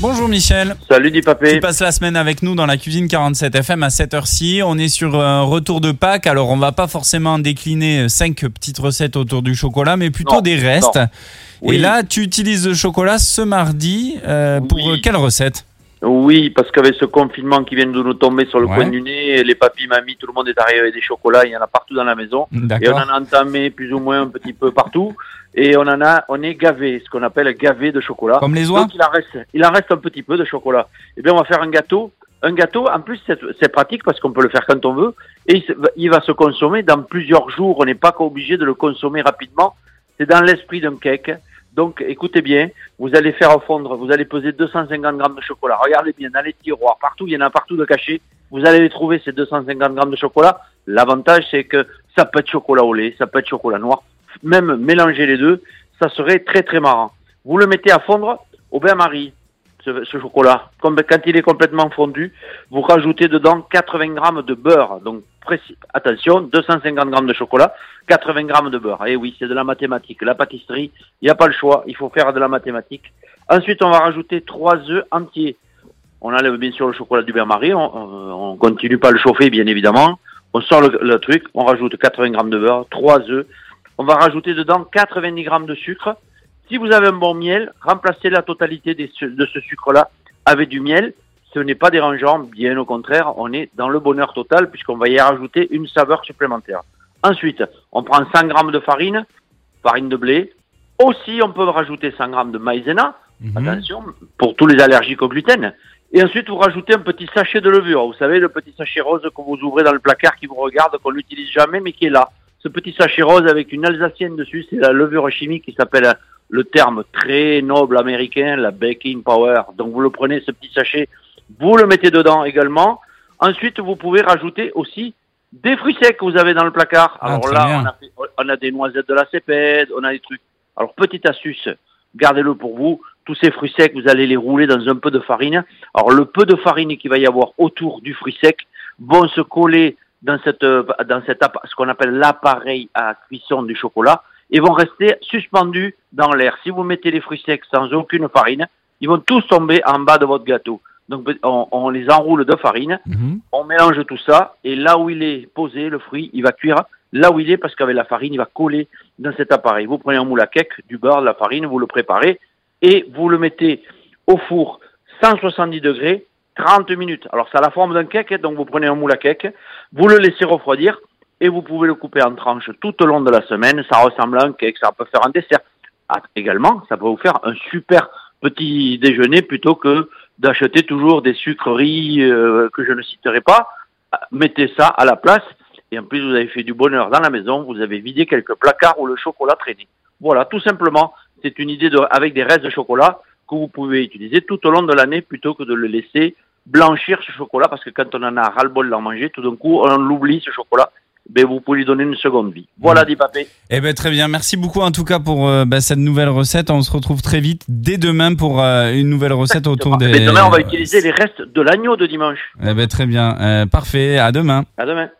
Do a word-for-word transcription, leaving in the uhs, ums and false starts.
Bonjour Michel. Salut Di Papé. Tu passes la semaine avec nous dans la cuisine quarante-sept F M à cette heure-ci. On est sur un retour de Pâques, alors on va pas forcément décliner cinq petites recettes autour du chocolat, mais plutôt Non, des restes. non. Oui. Et là, tu utilises le chocolat ce mardi euh, pour Oui. quelle recette ? Oui, parce qu'avec ce confinement qui vient de nous tomber sur le Ouais. coin du nez, les papis, mamies, tout le monde est arrivé avec des chocolats, il y en a partout dans la maison. Et on D'accord. en a entamé plus ou moins un petit peu partout. Et on en a, on est gavé, ce qu'on appelle gavé de chocolat. Comme les oies ? Donc il en reste, il en reste un petit peu de chocolat. Eh bien, on va faire un gâteau. Un gâteau, en plus, c'est, c'est pratique parce qu'on peut le faire quand on veut. Et il, se- il va se consommer dans plusieurs jours. On n'est pas obligé de le consommer rapidement. C'est dans l'esprit d'un cake. Donc, écoutez bien, vous allez faire fondre, vous allez peser deux cent cinquante grammes de chocolat. Regardez bien, dans les tiroirs, partout, il y en a partout de cachés. Vous allez les trouver, ces deux cent cinquante grammes de chocolat. L'avantage, c'est que ça peut être chocolat au lait, ça peut être chocolat noir. Même mélanger les deux, ça serait très très marrant. Vous le mettez à fondre au bain-marie, ce, ce chocolat. Comme quand il est complètement fondu, vous rajoutez dedans quatre-vingts grammes de beurre. Donc, précis, attention, deux cent cinquante grammes de chocolat, quatre-vingts grammes de beurre. Et oui, c'est de la mathématique. La pâtisserie, il n'y a pas le choix, il faut faire de la mathématique. Ensuite, on va rajouter trois œufs entiers. On enlève bien sûr le chocolat du bain-marie, on, on continue pas à le chauffer, bien évidemment. On sort le, le truc, on rajoute quatre-vingts grammes de beurre, trois œufs. On va rajouter dedans quatre-vingt-dix grammes de sucre. Si vous avez un bon miel, remplacez la totalité des su- de ce sucre-là avec du miel. Ce n'est pas dérangeant, bien au contraire, on est dans le bonheur total puisqu'on va y rajouter une saveur supplémentaire. Ensuite, on prend cent grammes de farine, farine de blé. Aussi, on peut rajouter cent grammes de maïzena, Mhm. attention, pour tous les allergiques au gluten. Et ensuite, vous rajoutez un petit sachet de levure. Vous savez, le petit sachet rose que vous ouvrez dans le placard qui vous regarde, qu'on n'utilise jamais, mais qui est là. Ce petit sachet rose avec une alsacienne dessus, c'est la levure chimique qui s'appelle le terme très noble américain, la baking power. Donc vous le prenez, ce petit sachet, vous le mettez dedans également. Ensuite, vous pouvez rajouter aussi des fruits secs que vous avez dans le placard. Ah, Alors très là, bien. on a, fait- on a des noisettes de la cépède, on a des trucs. Alors, petite astuce, gardez-le pour vous. Tous ces fruits secs, vous allez les rouler dans un peu de farine. Alors, le peu de farine qu'il va y avoir autour du fruit sec vont se coller dans cette, euh, dans cet appa- ce qu'on appelle l'appareil à cuisson du chocolat et vont rester suspendus dans l'air. Si vous mettez les fruits secs sans aucune farine, ils vont tous tomber en bas de votre gâteau. Donc, on, on les enroule de farine, Mhm. on mélange tout ça et là où il est posé, le fruit, il va cuire là où il est parce qu'avec la farine, il va coller dans cet appareil. Vous prenez un moule à cake, du beurre, de la farine, vous le préparez et vous le mettez au four cent soixante-dix degrés, trente minutes. Alors, c'est à la forme d'un cake, donc vous prenez un moule à cake, vous le laissez refroidir et vous pouvez le couper en tranches tout au long de la semaine. Ça ressemble à un cake, ça peut faire un dessert. Ah, également, ça peut vous faire un super petit déjeuner plutôt que d'acheter toujours des sucreries euh, que je ne citerai pas. Mettez ça à la place et en plus vous avez fait du bonheur dans la maison, vous avez vidé quelques placards où le chocolat traînait. Voilà, tout simplement, c'est une idée de, avec des restes de chocolat que vous pouvez utiliser tout au long de l'année plutôt que de le laisser blanchir ce chocolat parce que quand on en a ras-le-bol d'en manger, tout d'un coup on l'oublie ce chocolat. Ben, vous pouvez lui donner une seconde vie. Voilà, Di Papé. Eh ben très bien, merci beaucoup en tout cas pour euh, bah, cette nouvelle recette. On se retrouve très vite dès demain pour euh, une nouvelle recette autour des... Mais demain, on va utiliser les restes de l'agneau de dimanche. Eh ben très bien, Euh, parfait, à demain. À demain.